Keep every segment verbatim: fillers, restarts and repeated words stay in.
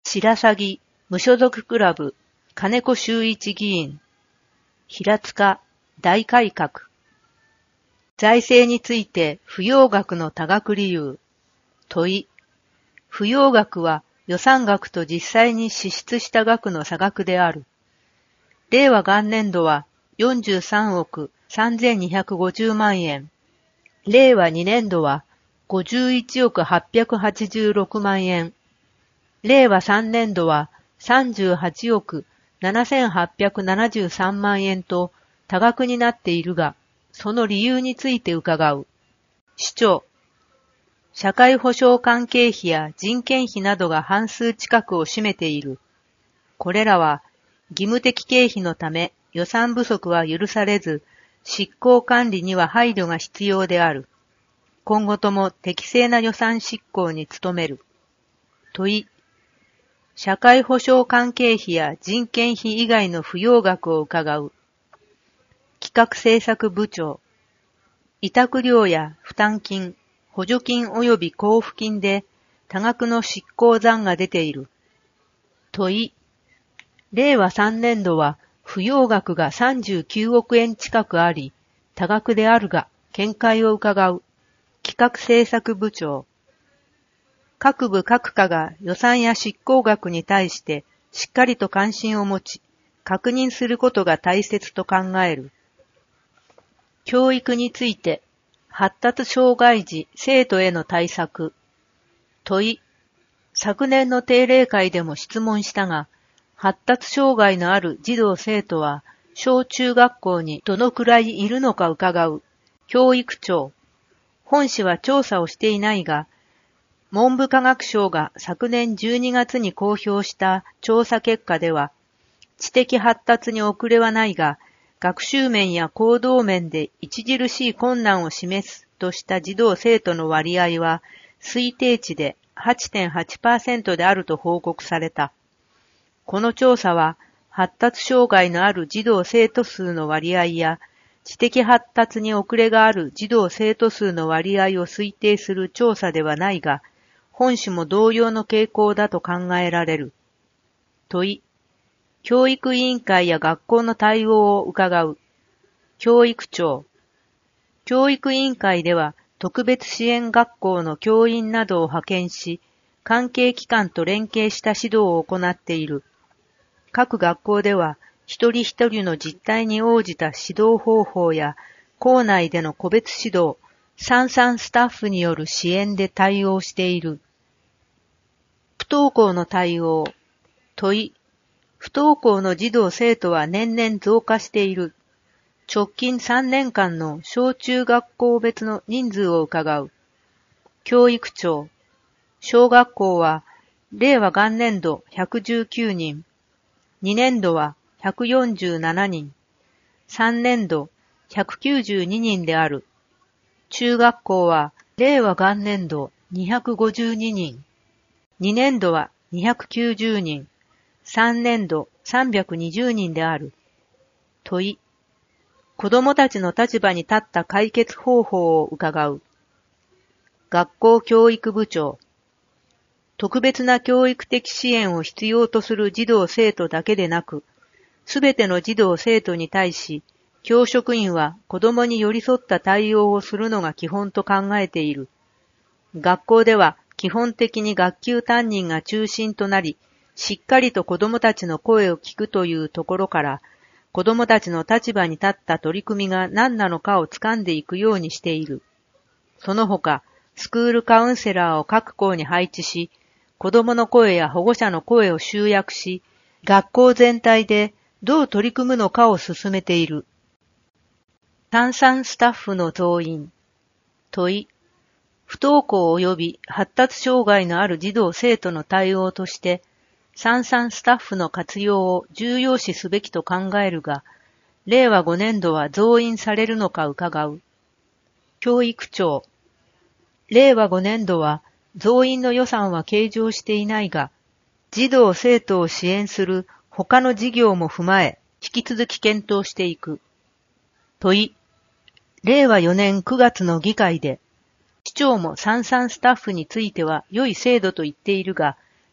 白鷺無所属クラブ金子修一議員平塚大改革財政について不要額の多額理由問い不要額は予算額と実際に支出した額の差額である。令和元年度はよんじゅうさんおくさんぜんにひゃくごじゅうまんえん。令和にねん度はごじゅういちおくはっぴゃくはちじゅうろくまんえん。令和さんねん度はさんじゅうはちおくななせんはっぴゃくななじゅうさんまんえんと多額になっているが、その理由について伺う。主張。社会保障関係費や人件費などが半数近くを占めている。これらは義務的経費のため予算不足は許されず、執行管理には配慮が必要である。今後とも適正な予算執行に努める。問い。社会保障関係費や人件費以外の不要額を伺う。企画政策部長。委託料や負担金、補助金及び交付金で多額の執行残が出ている。問い。令和さんねん度は不要額がさんじゅうきゅうおくえん近くあり、多額であるが、見解を伺う。企画政策部長。各部各課が予算や執行額に対してしっかりと関心を持ち、確認することが大切と考える。教育について、発達障害児生徒への対策。問い。昨年の定例会でも質問したが、発達障害のある児童生徒は小中学校にどのくらいいるのか伺う。教育庁。本市は調査をしていないが、文部科学省が昨年じゅうにがつに公表した調査結果では、知的発達に遅れはないが、学習面や行動面で著しい困難を示すとした児童生徒の割合は推定値で はちてんはちパーセント であると報告された。この調査は発達障害のある児童生徒数の割合や知的発達に遅れがある児童生徒数の割合を推定する調査ではないが、本種も同様の傾向だと考えられる。問い。教育委員会や学校の対応を伺う。教育庁。教育委員会では特別支援学校の教員などを派遣し、関係機関と連携した指導を行っている。各学校では一人一人の実態に応じた指導方法や校内での個別指導、さんさんスタッフによる支援で対応している。不登校の対応。問い。不登校の児童生徒は年々増加している。直近さんねんかんの小中学校別の人数を伺う。教育庁。小学校は、令和元年度ひゃくじゅうきゅうにん、にねん度はひゃくよんじゅうななにん、さんねん度ひゃくきゅうじゅうににんである。中学校は、令和元年度にひゃくごじゅうににん、にねん度はにひゃくきゅうじゅうにん、さんねん度さんびゃくにじゅうにんである。問い。子供たちの立場に立った解決方法を伺う。学校教育部長。特別な教育的支援を必要とする児童生徒だけでなく、すべての児童生徒に対し、教職員は子供に寄り添った対応をするのが基本と考えている。学校では基本的に学級担任が中心となり、しっかりと子供たちの声を聞くというところから、子供たちの立場に立った取り組みが何なのかを掴んでいくようにしている。その他、スクールカウンセラーを各校に配置し、子供の声や保護者の声を集約し、学校全体でどう取り組むのかを進めている。さんさんスタッフの増員。問い。不登校及び発達障害のある児童生徒の対応として、さんさんスタッフの活用を重要視すべきと考えるが、令和ごねん度は増員されるのか伺う。教育庁。令和ごねん度は増員の予算は計上していないが、児童生徒を支援する他の事業も踏まえ、引き続き検討していく。問い。令和よねんくがつの議会で、市長もさんさんスタッフについては良い制度と言っているが、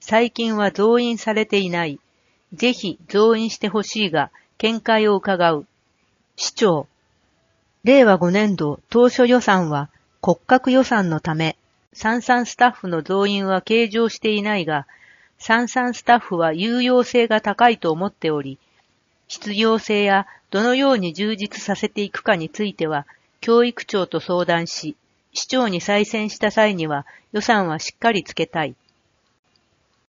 最近は増員されていない。ぜひ増員してほしいが、見解を伺う。市長。れいわごねんど当初予算は骨格予算のため、サンサンスタッフの増員は計上していないが、サンサンスタッフは有用性が高いと思っており、必要性やどのように充実させていくかについては、教育長と相談し、市長に再選した際には予算はしっかりつけたい。